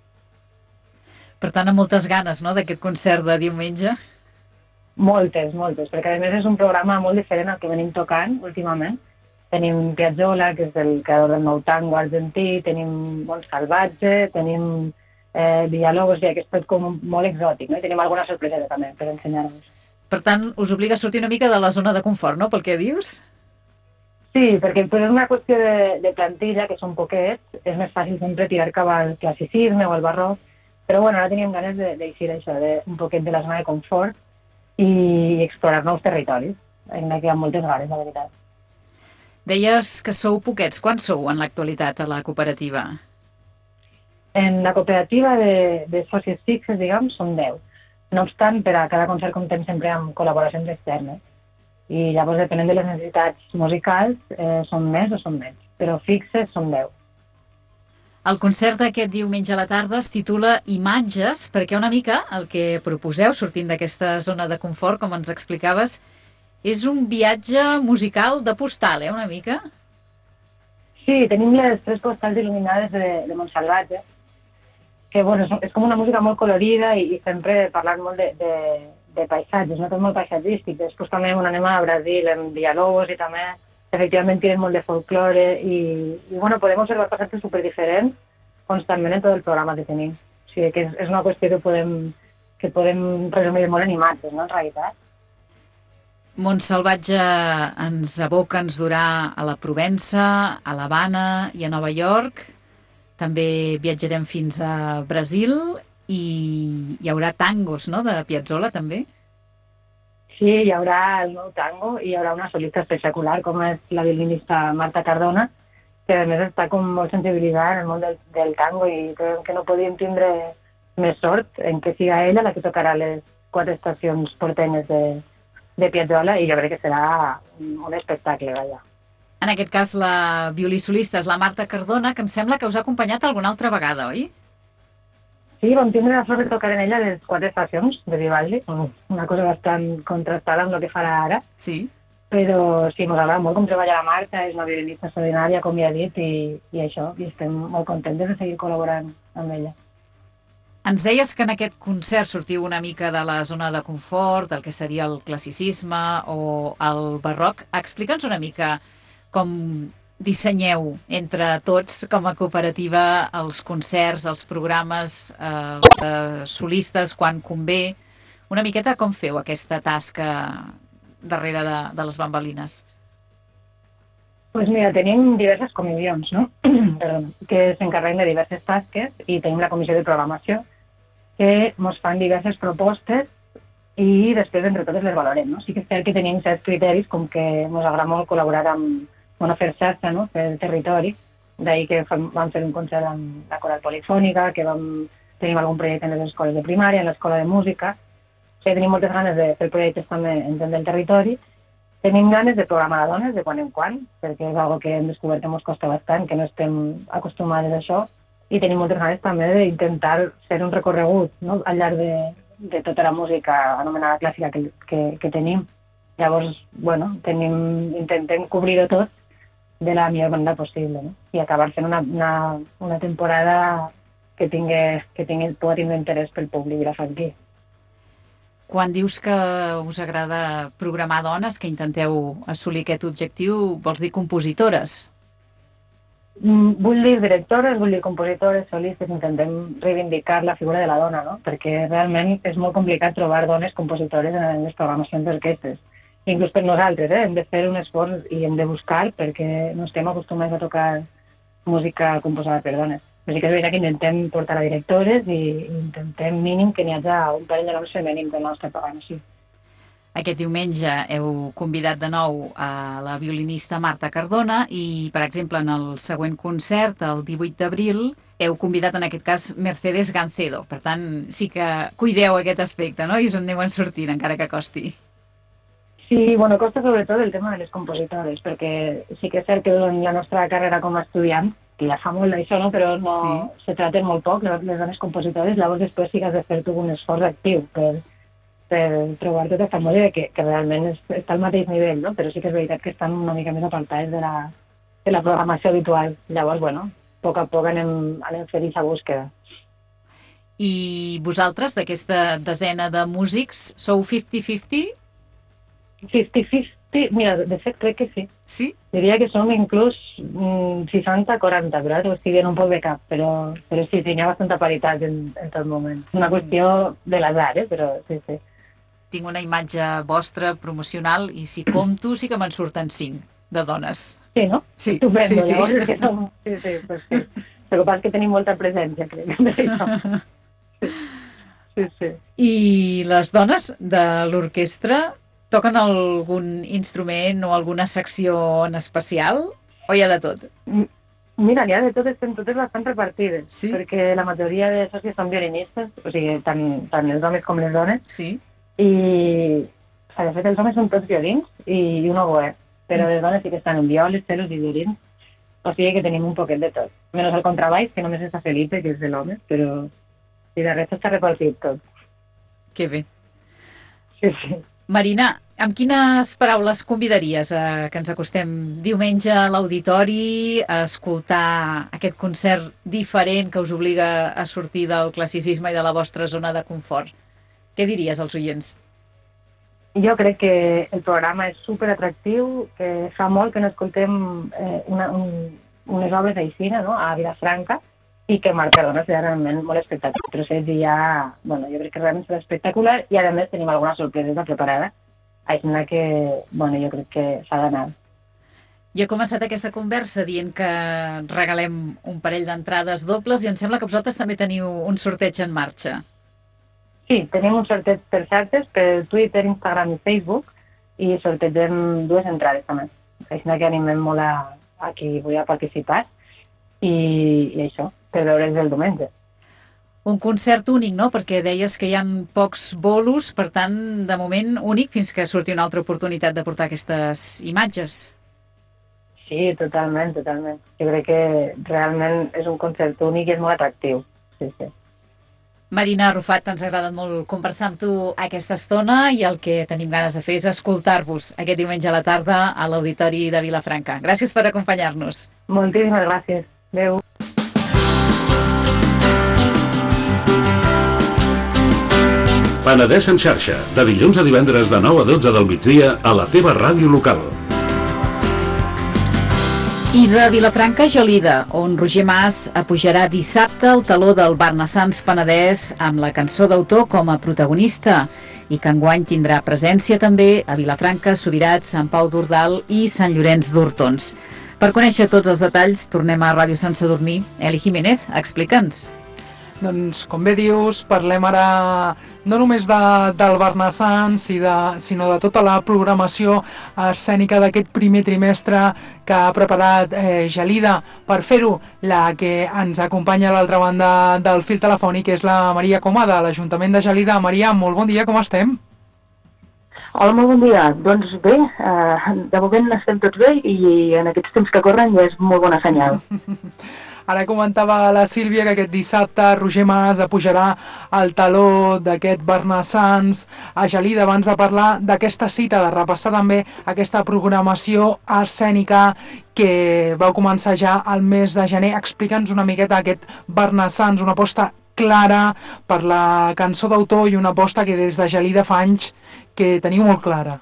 S4: Per tant, amb moltes ganes, no?, d'aquest concert de diumenge.
S11: Moltes, perquè a més és un programa molt diferent al que venim tocant últimament. Tenim Piazzolla, que és el creador del nou tango argentí, tenim Salvatge, tenim Villalobos, que és tot com molt exòtic, no? I tenim alguna sorpresa també per ensenyar-nos.
S4: Per tant, us obliga a sortir una mica de la zona de confort, no?, pel que dius?
S11: Sí, perquè és una qüestió de plantilla, que són poquets, és més fàcil sempre tirar cap al classicisme o al barroc, però ara teníem ganes d'eixir això, un poquet de la zona de confort i explorar nous territoris, en què hi ha moltes ganes, la veritat.
S4: Deies que sou poquets. Quants sou en l'actualitat a la cooperativa?
S11: En la cooperativa de socis fixes, diguem, som 10. No obstant, per a cada concert comptem sempre amb col·laboracions externes. I llavors, depenent de les necessitats musicals, són més o són menys. Però fixes són 10.
S4: El concert d'aquest diumenge a la tarda es titula Imatges, perquè una mica el que proposeu, sortint d'aquesta zona de confort, com ens explicaves, és un viatge musical de postal, una mica?
S11: Sí, tenim les 3 postals il·luminades de Montsalvatge, que és com una música molt colorida i sempre parlant molt de paisatges, no? Tot molt paisatgístic. Després també anem a Brasil, en Villalobos, i també efectivament tiren molt de folklore i podem observar passatges superdiferents constantment en tot el programa que tenim. O sigui que és una qüestió que podem resumir molt en imatges, no?, en realitat.
S4: Montsalvatge ens aboca, ens durà a la Provença, a l'Havana i a Nova York. També viatjarem fins a Brasil i hi haurà tangos, no?, de Piazzolla, també.
S11: Sí, hi haurà el nou tango i hi haurà una solista espectacular com és la violinista Marta Cardona, que a més està com molt sensibilitzada en el món del tango i creiem que no podíem tindre més sort en que siga ella la que tocarà les 4 estacions portenyes de Piazzolla i jo crec que serà un espectacle, vaja.
S4: En aquest cas la violisolista és la Marta Cardona, que em sembla que us ha acompanyat alguna altra vegada, oi?
S11: Sí, vam tindre la sort de tocar en ella les 4 estacions de Vivaldi, una cosa bastant contrastada amb el que farà ara.
S4: Sí.
S11: Però sí, ens agrada molt com treballa la Marta, és una violinista extraordinària, com ja he dit, i això, i estem molt contents de seguir col·laborant amb ella.
S4: Ens deies que en aquest concert sortiu una mica de la zona de confort, del que seria el classicisme o el barroc. Explica'ns una mica com dissenyeu entre tots, com a cooperativa, els concerts, els programes, els solistes, quan convé. Una miqueta com feu aquesta tasca darrere de les bambalines?
S11: Doncs mira, tenim diverses comissions, no? que s'encarreguen de diverses tasques i tenim la comissió de programació que ens fan diverses propostes i després entre totes les valorem, no? Sí que és cert que tenim certs criteris, com que ens agrada molt col·laborar amb fer xarxa, no?, fer el territori. D'ahir que vam fer un concert amb la coral polifònica, que tenim algun projecte en les escoles de primària, en l'escola de música. O sigui, tenim moltes ganes de fer projectes també en tot el territori. Tenim ganes de programar a dones de quan en quan, perquè és una que hem descobert que ens costa bastant, que no estem acostumades a això. I tenim moltes ganes també d'intentar fer un recorregut, no?, al llarg de tota la música anomenada clàssica que tenim. Llavors, bueno, intentem cobrir-ho tot de la millor manera possible, no? I acabar fent una temporada que pugui tindre interès pel públic vilafranquí.
S4: Quan dius que us agrada programar dones, que intenteu assolir aquest objectiu, vols dir compositores?
S11: Vull dir directores, vull dir compositores, solistes, intentem reivindicar la figura de la dona, no? Perquè realment és molt complicat trobar dones compositores en les programacions d'orquestres. Inclús per nosaltres, hem de fer un esforç i hem de buscar perquè no estem acostumats a tocar música composada per dones. Però sí que és veritat que intentem portar a directores i intentem mínim que n'hi hagi un parell de noms femenins del nostre programació.
S4: Aquest diumenge heu convidat de nou a la violinista Marta Cardona i, per exemple, en el següent concert, el 18 d'abril, heu convidat en aquest cas Mercedes Gancedo. Per tant, sí que cuideu aquest aspecte, no? I us en aneu sortint, encara que costi.
S11: Sí, bueno, costa sobretot el tema de les compositores, perquè sí que és cert que en la nostra carrera com a estudiant, que ja fa molt d'això, no? Però no se traten molt poc les dones compositores, llavors després sí que has de fer tu un esforç actiu per trobar tota aquesta música que realment està al mateix nivell, no? Però sí que és veritat que estan una mica més apartades de la programació habitual. Llavors, bueno, a poc a poc anem fent aquesta búsqueda.
S4: I vosaltres, d'aquesta desena de músics, sou 50-50?
S11: 50-50, mira, de fet crec que sí.
S4: Sí?
S11: Diria que som inclús 60-40, però ho estic dient un poc de cap, però sí, hi ha bastanta paritat en tot moment. Una qüestió de l'azar, però sí.
S4: Tinc una imatge vostra promocional i si compto sí que me'n surten 5 de dones.
S11: Sí, no?
S4: Sí,
S11: estupendo,
S4: sí.
S11: Llavors és que som... Sí. El que passa és que tenim molta presència, crec. Sí.
S4: I les dones de l'orquestra toquen algun instrument o alguna secció en especial? O hi ha de tot?
S11: Mira, n'hi ha de tot, estem totes bastant repartides,
S4: sí?
S11: Perquè la majoria de socis són violinistes, o sigui, tant els homes com les dones.
S4: Sí.
S11: I, de fet, els homes són tots violins i un oboè, però les dones sí que estan en violes, cellos i violins, o sigui que tenim un poquet de tot. Menys el contrabaix, que només està Felipe, que és de l'home, però de resta està repartit tot.
S4: Que bé.
S11: Sí.
S4: Marina, amb quines paraules convidaries que ens acostem diumenge a l'auditori a escoltar aquest concert diferent que us obliga a sortir del classicisme i de la vostra zona de confort? Què diries als oients?
S11: Jo crec que el programa és superatractiu, que fa molt que no escoltem unes obres d'aixina, no?, a Vilafranca, i que Marta Cardona serà realment molt espectacular. Però jo crec que realment serà espectacular i a més tenim alguna sorpresa preparada. Així que, jo crec que s'ha d'anar.
S4: Jo he començat aquesta conversa dient que regalem un parell d'entrades dobles i em sembla que vosaltres també teniu un sorteig en marxa.
S11: Sí, tenim un sorteig per xarxes, per Twitter, Instagram i Facebook, i sortegem 2 entrades també. Així que animem molt a qui vulgui participar i això, per veure's el diumenge.
S4: Un concert únic, no? Perquè deies que hi ha pocs bolos, per tant, de moment únic, fins que surti una altra oportunitat de portar aquestes imatges.
S11: Sí, totalment. Jo crec que realment és un concert únic i és molt atractiu. Sí.
S4: Marina Arrufat, ens ha agradat molt conversar amb tu aquesta estona i el que tenim ganes de fer és escoltar-vos aquest diumenge a la tarda a l'Auditori de Vilafranca. Gràcies per acompanyar-nos.
S11: Moltíssimes gràcies. Adéu.
S2: Penedès en xarxa, de dilluns a divendres de 9 a 12 del migdia a la teva ràdio local.
S4: I de Vilafranca a Gelida, on Roger Mas apujarà dissabte el taló del Barnassans Penedès amb la cançó d'autor com a protagonista i que enguany tindrà presència també a Vilafranca, Subirats, Sant Pau d'Ordal i Sant Llorenç d'Hortons. Per conèixer tots els detalls, tornem a Ràdio Sant Sadurní. Eli Jiménez, explica'ns.
S12: Doncs, com bé dius, parlem ara no només del Barnassans, sinó de tota la programació escènica d'aquest primer trimestre que ha preparat Gelida. Per fer-ho, la que ens acompanya a l'altra banda del fil telefònic és la Maria Coma de l'Ajuntament de Gelida. Maria, molt bon dia, com estem?
S13: Hola, molt bon dia. Doncs bé, de moment estem tots bé i en aquests temps que corren ja és molt bona senyal.
S12: Ara comentava la Sílvia que aquest dissabte Roger Mas pujarà al taló d'aquest Barnassans a Gelida, abans de parlar d'aquesta cita, de repassar també aquesta programació escènica que vau començar ja al mes de gener. Explica'ns una miqueta aquest Barnassans, una aposta clara per la cançó d'autor i una aposta que des de Gelida fa anys que teniu molt clara.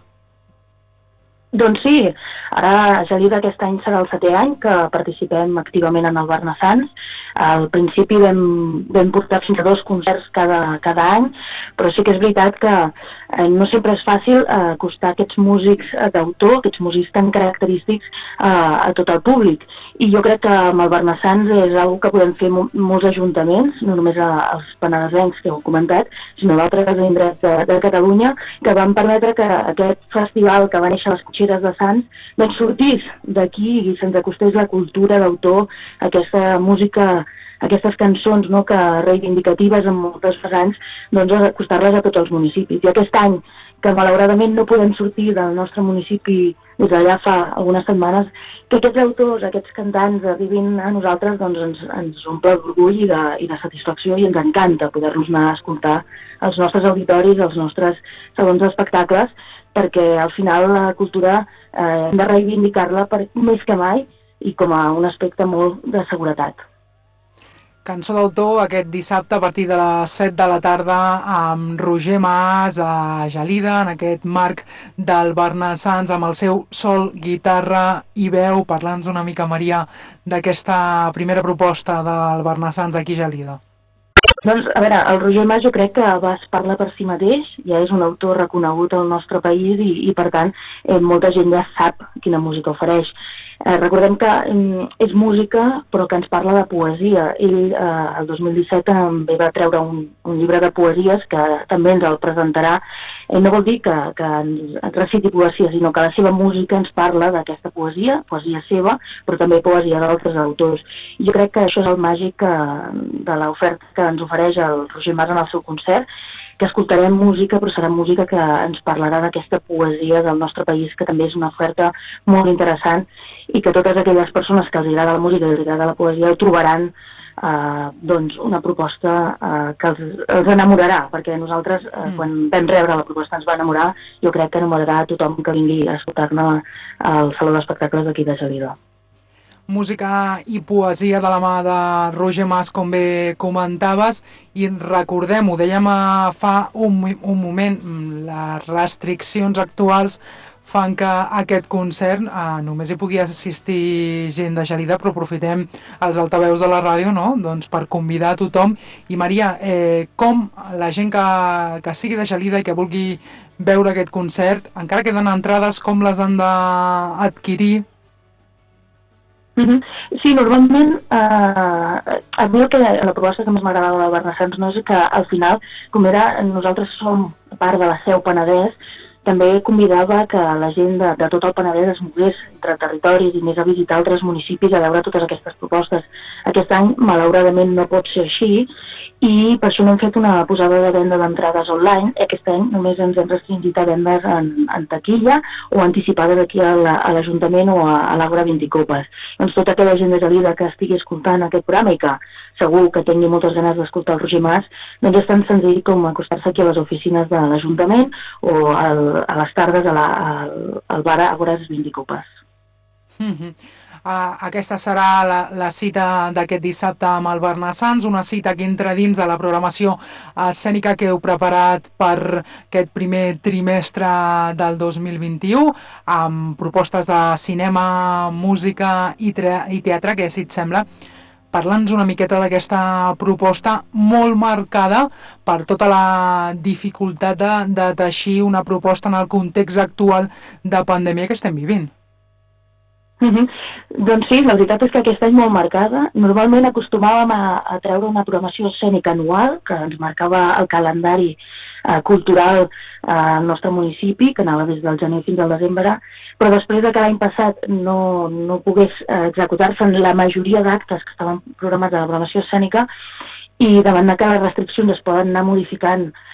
S13: Doncs sí, ara a Gelida aquest any serà el 7è any que participem activament en el Barnassans. Al principi vam portar fins a 2 concerts cada any, però sí que és veritat que no sempre és fàcil acostar aquests músics d'autor, aquests músics tan característics a tot el públic. I jo crec que amb el Barnassans és una que podem fer molts ajuntaments, no només els penedesencs que heu comentat, sinó d'altres indrets de Catalunya, que van permetre que aquest festival que va néixer a les Cotxeres de Sants doncs sortís d'aquí i se'ns acostés la cultura d'autor, aquesta música, aquestes cançons, no, que reivindicatives en moltes vessants, doncs acostar-les a tots els municipis. I aquest any, que malauradament no podem sortir del nostre municipi des d'allà fa algunes setmanes, que aquests autors, aquests cantants arribin a nosaltres, doncs ens omple d'orgull i de satisfacció, i ens encanta poder-los anar a escoltar als nostres auditoris, als nostres salons d'espectacles, perquè al final la cultura hem de reivindicar-la més que mai i com a un aspecte molt de seguretat.
S12: Cançó d'autor aquest dissabte a partir de les 7 de la tarda amb Roger Mas a Gelida, en aquest marc del Barnassans, amb el seu sol, guitarra i veu. Parlant-nos una mica, Maria, d'aquesta primera proposta del Barnassans aquí a Gelida.
S13: Doncs, a veure, el Roger Mas jo crec que es parla per si mateix, ja és un autor reconegut al nostre país i per tant, molta gent ja sap quina música ofereix. Recordem que és música, però que ens parla de poesia. Ell, el 2017, també va treure un llibre de poesies que també ens el presentarà. No vol dir que ens reciti poesia, sinó que la seva música ens parla d'aquesta poesia seva, però també poesia d'altres autors. I jo crec que això és el màgic de l'oferta que ens ofereix el Roger Mas en el seu concert, que escoltarem música, però serà música que ens parlarà d'aquesta poesia del nostre país, que també és una oferta molt interessant i que totes aquelles persones que els agrada la música i els agrada la poesia ho trobaran doncs una proposta que els enamorarà, perquè nosaltres, quan vam rebre la proposta, ens va enamorar. Jo crec que enamorarà a tothom que vingui a escoltar-ne al Saló d'Espectacles d'aquí de Gelida.
S12: Música i poesia de la mà de Roger Mas, com bé comentaves, i recordem-ho, dèiem fa un moment, les restriccions actuals fan que aquest concert només hi pugui assistir gent de Gelida, però aprofitem els altaveus de la ràdio, no?, doncs per convidar a tothom. I Maria, com la gent que sigui de Gelida i que vulgui veure aquest concert, encara queden entrades, com les han d'adquirir?
S13: Sí, normalment a mi la proposta que més m'agradava del Barnassans no és que al final, com era, nosaltres som part de la Seu Penedès, també convidava que la gent de tot el Penedès es mogués entre territoris i anés a visitar altres municipis a veure totes aquestes propostes. Aquest any, malauradament, no pot ser així i per això no hem fet una posada de venda d'entrades online. Aquest any només ens hem restringit a vendes en taquilla o anticipades aquí a l'Ajuntament o a l'Àgora 20 Copes. Doncs tota aquella gent de Gelida que estigui escoltant aquest programa i que segur que tingui moltes ganes d'escoltar el Roger Mas, doncs és tan senzill com acostar-se aquí a les oficines de l'Ajuntament o a les tardes al bar Àgores 20 Copes.
S12: Aquesta serà la cita d'aquest dissabte amb el Barnassans, una cita que entra dins de la programació escènica que heu preparat per aquest primer trimestre del 2021, amb propostes de cinema, música i teatre, que si et sembla, parla'ns una miqueta d'aquesta proposta molt marcada per tota la dificultat de teixir una proposta en el context actual de pandèmia que estem vivint.
S13: Doncs sí, la veritat és que aquest any molt marcada. Normalment acostumàvem a treure una programació escènica anual que ens marcava el calendari cultural al nostre municipi, que anava des del gener fins al desembre, però després que l'any passat no pogués executar-se en la majoria d'actes que estaven programats a la programació escènica i davant que les restriccions es poden anar modificant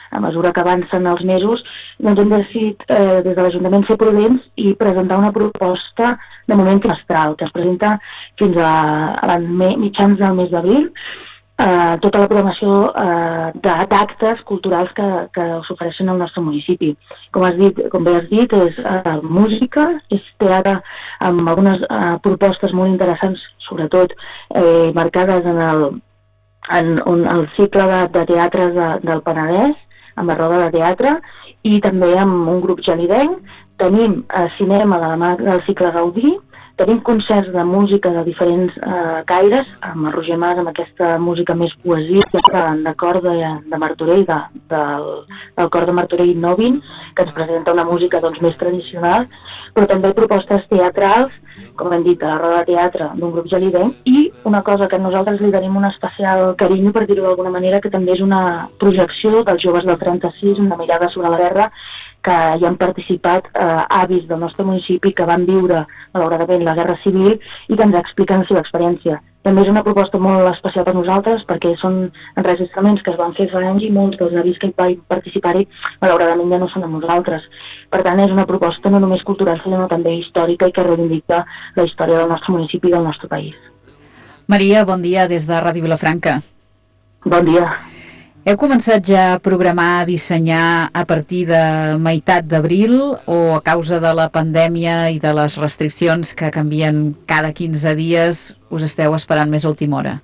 S13: a mesura que avancen els mesos, doncs hem decidit des de l'Ajuntament ser prudents i presentar una proposta de moment trimestral, que es presenta fins a mitjans del mes d'abril, tota la programació d'actes culturals que s'ofereixen al nostre municipi. Com bé has dit, és música, és teatre amb algunes propostes molt interessants, sobretot marcades en el cicle de teatres del Penedès, amb la roda de teatre, i també amb un grup gelidenc. Tenim cinema de la mà del cicle Gaudí, tenim concerts de música de diferents caires, amb el Roger Mas, amb aquesta música més poesia, de cor de Martorell, del cor de Martorell Novin, que ens presenta una música més tradicional, però també propostes teatrals, com hem dit, a la roda de teatre d'un grup gelidenc, i una cosa que nosaltres li tenim un especial carinyo, per dir-ho d'alguna manera, que també és una projecció dels joves del 36, una mirada sobre la guerra, que hi han participat avis del nostre municipi que van viure, malauradament, la Guerra Civil i que ens expliquen la seva experiència. També és una proposta molt especial per nosaltres perquè són enregistraments que es van fer fa anys i molts dels avis que hi van participar-hi, malauradament, ja no són amb nosaltres. Per tant, és una proposta no només cultural, sinó també històrica i que reivindica la història del nostre municipi i del nostre país.
S4: Maria, bon dia des de Ràdio Vilafranca.
S13: Bon dia.
S4: Heu començat ja a programar, a dissenyar a partir de meitat d'abril o a causa de la pandèmia i de les restriccions que canvien cada 15 dies us esteu esperant més a última hora?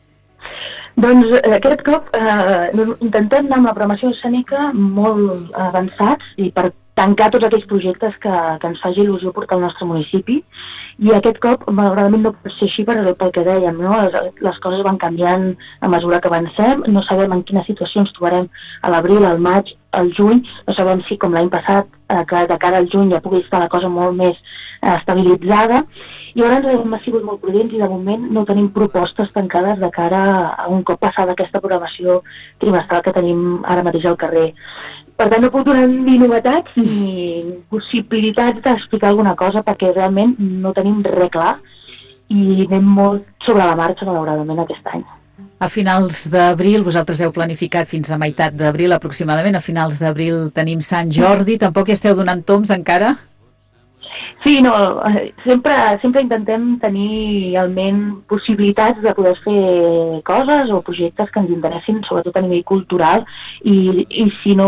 S13: Doncs aquest cop intentem anar amb la programació escènica molt avançats i per tancar tots aquells projectes que ens faci il·lusió portar al nostre municipi, i aquest cop, malauradament, no pot ser així pel que dèiem, no? Les coses van canviant a mesura que avancem, no sabem en quina situació ens trobarem a l'abril, al maig, al juny, no sabem si, com l'any passat, que de cara al juny ja pugui estar la cosa molt més estabilitzada, i llavors hem sigut molt prudents i de moment no tenim propostes tancades de cara a un cop passada aquesta programació trimestral que tenim ara mateix al carrer. Per tant, no puc donar ni novetats ni possibilitats d'explicar alguna cosa perquè realment no tenim res clar i anem molt sobre la marxa, malauradament, aquest any.
S4: A finals d'abril, vosaltres heu planificat fins a meitat d'abril aproximadament, a finals d'abril tenim Sant Jordi, tampoc hi esteu donant toms encara?
S13: Sí, no, sempre intentem tenir almenys possibilitats de poder fer coses o projectes que ens interessin, sobretot a nivell cultural, i si no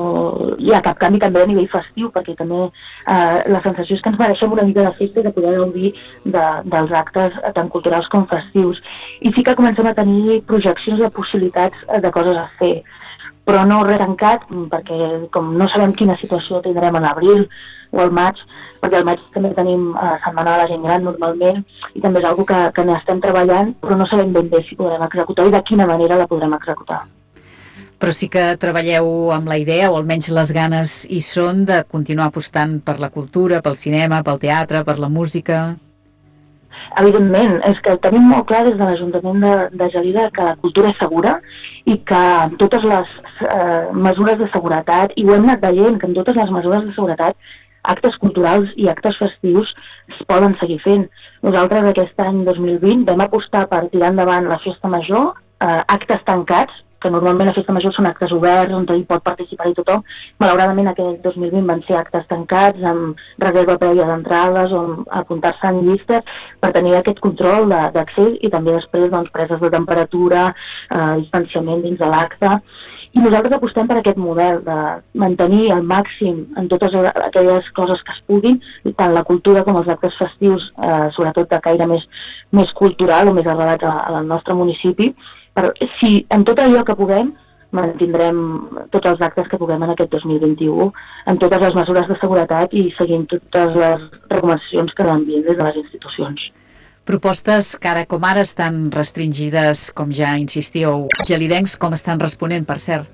S13: hi ha cap canvi també a nivell festiu, perquè també la sensació és que ens mereixem una mica de festa i de poder gaudir dels actes tant culturals com festius. I sí que comencem a tenir projeccions de possibilitats de coses a fer, però no res tancat, perquè com no sabem quina situació tindrem a l'abril o al maig, perquè al maig també tenim Setmana de la Gent Gran normalment, i també és una cosa que n'estem treballant, però no sabem ben bé si podrem executar i de quina manera la podrem executar.
S4: Però sí que treballeu amb la idea, o almenys les ganes hi són, de continuar apostant per la cultura, pel cinema, pel teatre, per la música.
S13: Evidentment, és que tenim molt clar des de l'Ajuntament de Gelida que la cultura és segura i que amb totes les mesures de seguretat, i ho hem anat veient, que amb totes les mesures de seguretat, actes culturals i actes festius es poden seguir fent. Nosaltres aquest any 2020 vam apostar per tirar endavant la festa major, actes tancats, que normalment la festa major són actes oberts, on hi pot participar-hi tothom. Malauradament aquest 2020 van ser actes tancats, amb reserva prèvia d'entrades, o apuntar-se en llistes, per tenir aquest control d'accés i també després preses de temperatura, distanciament dins de l'acte. I nosaltres apostem per aquest model de mantenir al màxim en totes aquelles coses que es puguin, tant la cultura com els actes festius, sobretot de caire més cultural o més arrelats al nostre municipi, però si en tot allò que puguem mantindrem tots els actes que puguem en aquest 2021 amb totes les mesures de seguretat i seguint totes les recomanacions que envien des de les institucions.
S4: Propostes que ara com ara estan restringides, com ja insistíeu, gelidencs, com estan responent, per cert?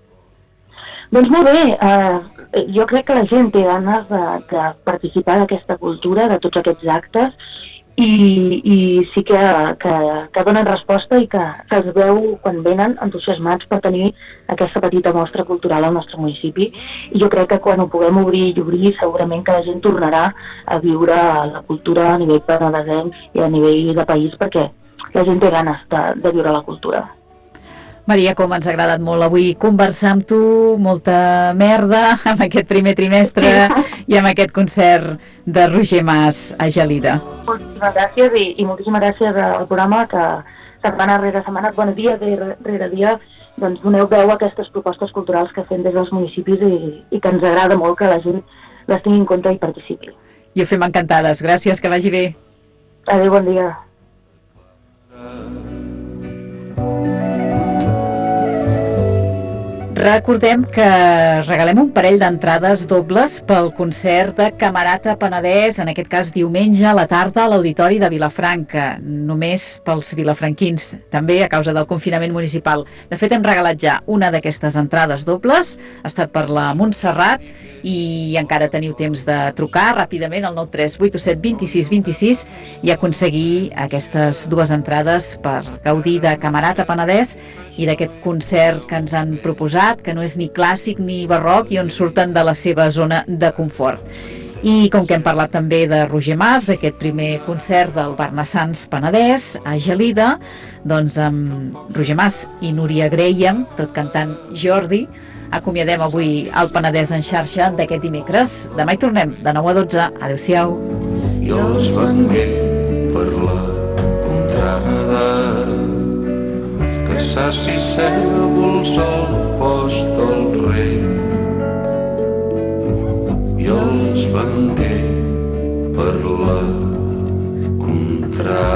S13: Doncs molt bé, jo crec que la gent té ganes de participar d'aquesta cultura, de tots aquests actes, i sí que donen resposta i que se'ls veu quan venen entusiasmats per tenir aquesta petita mostra cultural al nostre municipi, i jo crec que quan ho puguem obrir i obrir segurament que la gent tornarà a viure la cultura a nivell penedesenc i a nivell de país, perquè la gent té ganes de viure la cultura.
S4: Maria, com ens ha agradat molt avui conversar amb tu, molta merda amb aquest primer trimestre i amb aquest concert de Roger Mas a Gelida.
S13: Moltíssimes gràcies i moltíssimes gràcies al programa que setmana rere setmana, bon dia rere dia, doncs doneu veu a aquestes propostes culturals que fem des dels municipis i que ens agrada molt que la gent les tingui en compte i participi.
S4: I ho fem encantades. Gràcies, que vagi bé.
S13: Adéu, bon dia.
S4: Recordem que regalem un parell d'entrades dobles pel concert de Camerata Penedès, en aquest cas diumenge a la tarda a l'Auditori de Vilafranca, només pels vilafranquins, també a causa del confinament municipal. De fet, hem regalat ja una d'aquestes entrades dobles, ha estat per la Montserrat, i encara teniu temps de trucar ràpidament al 93827 26 26 i aconseguir aquestes dues entrades per gaudir de Camerata Penedès i d'aquest concert que ens han proposat, que no és ni clàssic ni barroc i on surten de la seva zona de confort. I com que hem parlat també de Roger Mas, d'aquest primer concert del Barnassans Penedès a Gelida, doncs amb Roger Mas i Núria Graham, tot cantant Jordi, acomiadem avui el Penedès en xarxa d'aquest dimecres. Demà hi tornem, de 9 a 12. Adéu-siau.
S1: I els vengué per la contrada que saci cèrvols al post del rei. I els vengué per la contrada